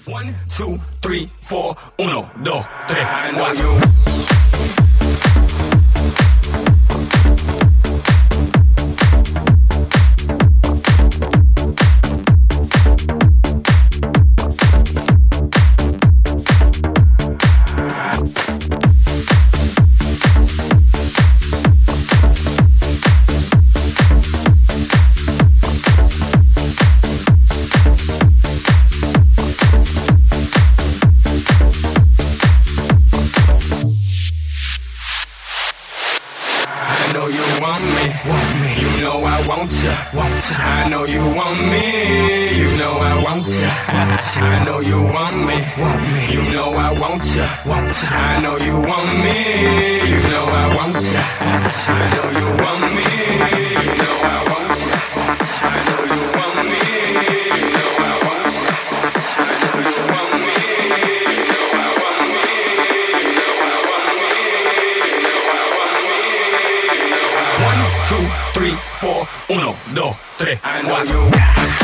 1, 2, 3, 4, 1, 2, 3, 4. I know you want me, you know I want ya. I know you want me, you know I want ya. I know you want me, you know I want ya. I know you want me, you know I want ya. I know you want me, you know I want ya. I know you want me, you know I want me, you know I want me, you know I want me, you know I want me. 1, 2, 3, 4, 1, 2, 3, 4.